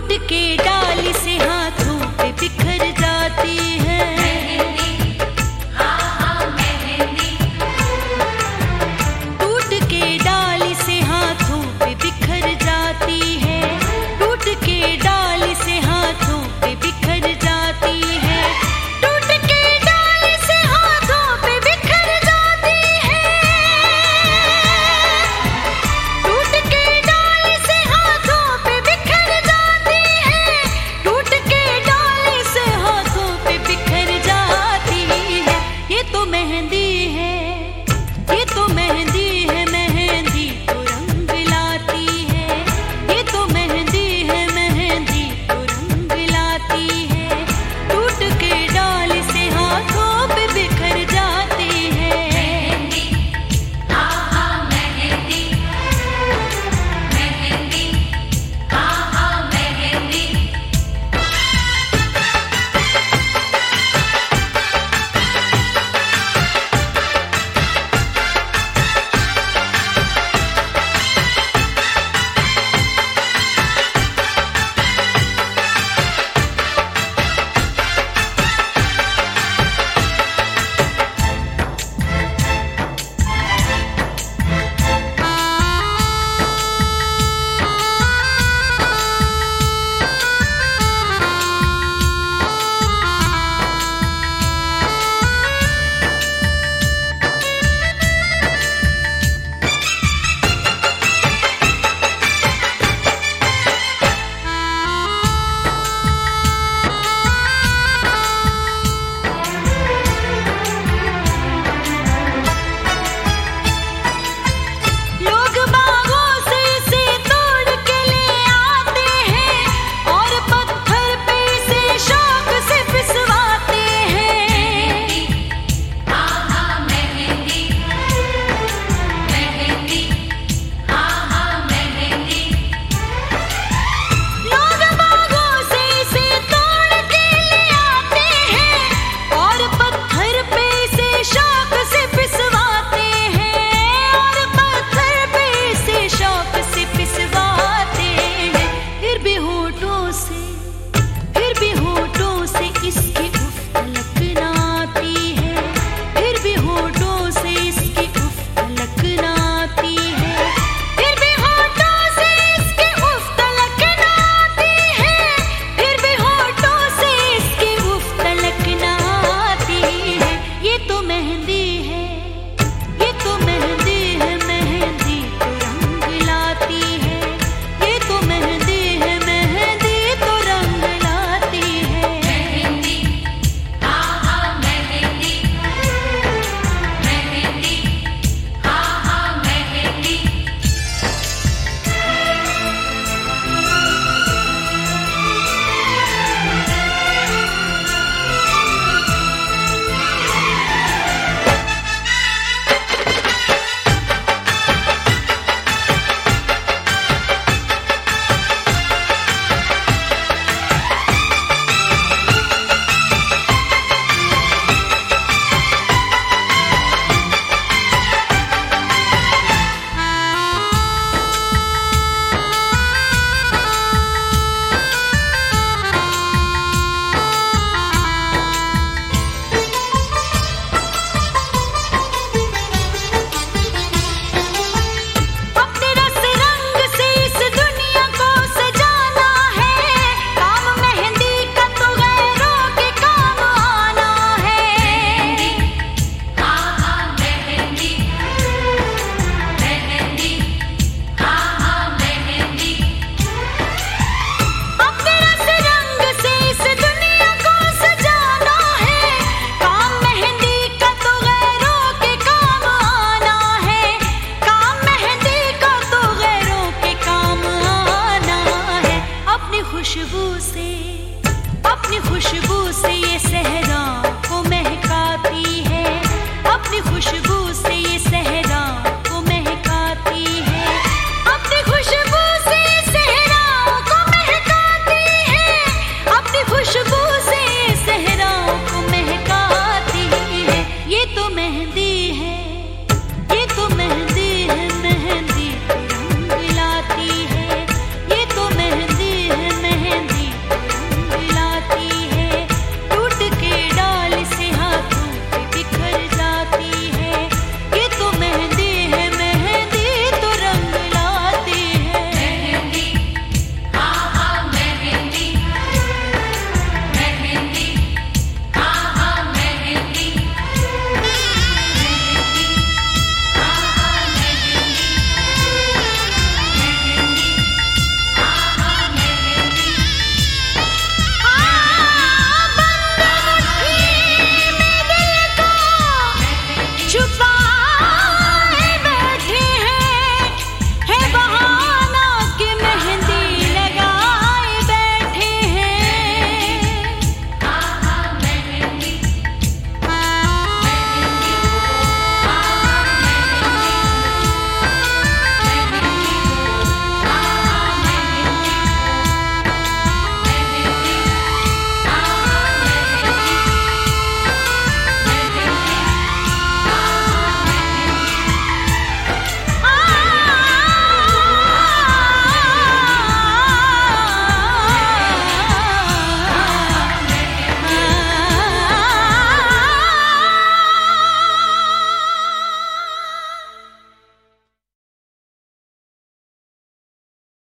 टूट के डाली से हाथों पे बिखर जाती है। मेहंदी, हाँ हाँ मेहंदी। टूट के डाली से हाथों पे बिखर जाती है। टूट के डाली से हाथों पे बिखर जाती है। टूट के डाली से हाथों पे बिखर जाती है। टूट के डाली से हाथों पे बिखर जाती है। टूट के डाली से हाथों पे बिखर जाती है। ये तो मेहंदी है, ये तो मेहंदी है। मेहंदी तो रंग लाती है। ये तो मेहंदी है, मेहंदी तो रंग लाती है। टूट के डाली से हाथों पे बिखर जाती है। मेहंदी, हाँ हाँ मेहंदी। मेहंदी, हाँ हाँ मेहंदी। लोग बागों से इसे तोड़ के ले आते हैं और पत्थर पे इसे शौक से पिसवाते हैं। हाँ हाँ मेहंदी। मेहंदी, हाँ हाँ मेहंदी। लोग बागों से इसे तोड़ के ले आते हैं और पत्थर पे इसे शौक से पिसवाते हैं। और पत्थर पे इसे शौक से पिसवाते हैं। फिर भी होठों से, फिर भी होठों से इसकी उफ तलक ना आती है। फिर भी होठों से इसकी उफ तलक ना आती है। फिर भी होठों से इसकी उफ तलक ना आती है। फिर भी होठों से इसकी उफ तलक ना आती है। ये तो मेहंदी है, ये तो मेहंदी है। मेहंदी तो रंग लाती है। ये तो मेहंदी है, मेहंदी तो रंग लाती है। मेहंदी, हाँ हाँ मेहंदी। मेहंदी, हाँ हाँ मेहंदी। अपने रस रंग से इस दुनिया को सजाना है। काम मेहंदी का तो गैरों के काम आना है। हाँ हाँ मेहंदी। मेहंदी, हाँ हाँ मेहंदी। अपने रस रंग से इस दुनिया को सजाना है। काम मेहंदी का तो गैरों के काम आना है। काम मेहंदी का तो गैरों के काम आना है। अपनी खुशबू से, अपनी खुशबू से